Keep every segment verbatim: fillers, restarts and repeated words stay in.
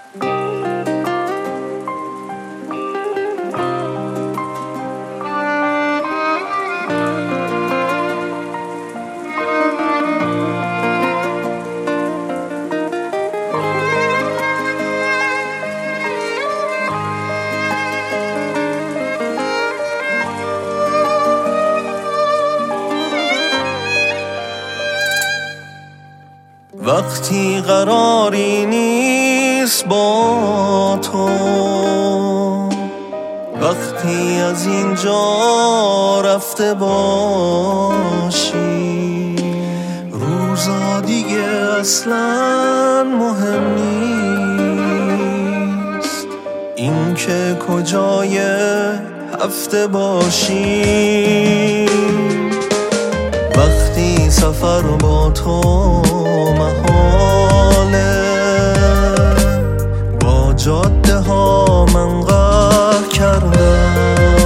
وقتی قراری نیست با تو، وقتی از اینجا رفته باشی، روزا دیگه اصلا مهم نیست این که کجای هفته باشی. وقتی سفر با تو محاله، با جاده ها من قهر کردم،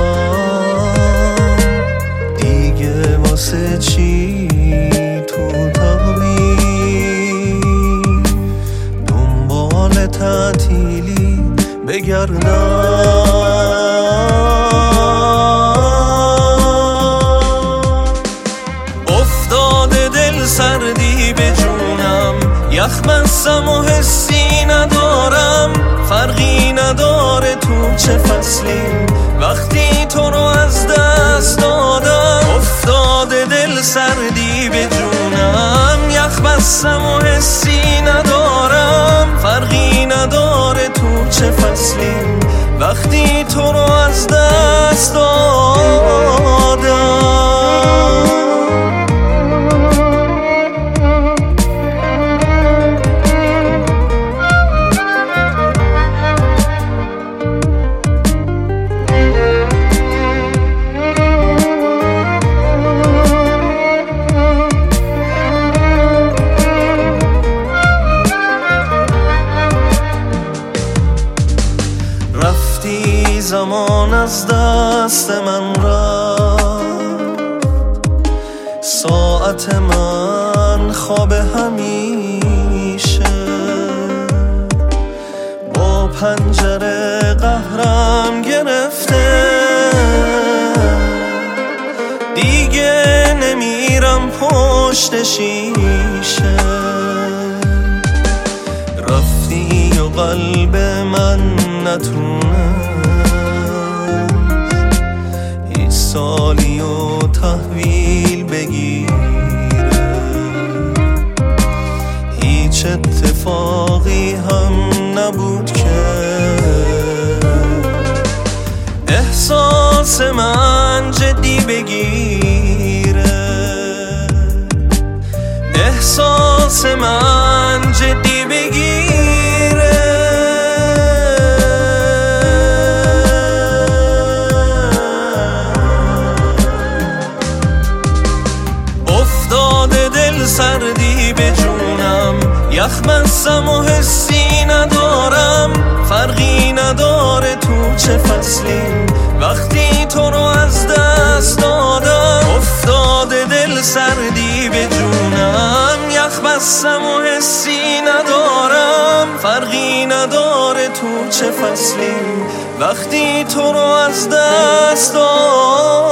دیگه واسه چی تو تقویم دنبال تعطیلی بگردم. سردی به جونم، یخ بستم و حسی ندارم، فرقی نداره تو چه فصلیم وقتی تو رو از دست دادم. افتاده دل سردی به جونم، یخ بستم و حسی ندارم، فرقی نداره تو چه فصلیم وقتی تو رو از دست دادم. رفتی زمان از دست من رفت، ساعت من خواب همیشه، با پنجره قهرم گرفته، دیگه نمیرم پشت شیشه. رفتی و قلب من نتونست هیچ سالی و تحویل بگیره، هیچ اتفاقی هم نبود که احساس من جدی بگیره، احساس من جدی بگیره. سردی به جونم، یخ بستم و حسی ندارم، فرقی نداره تو چه فصلیم وقتی تو رو از دست دادم. افتاده دل سردی به جونم، یخ بستم و حسی ندارم، فرقی نداره تو چه فصلیم وقتی تو رو از دست دادم.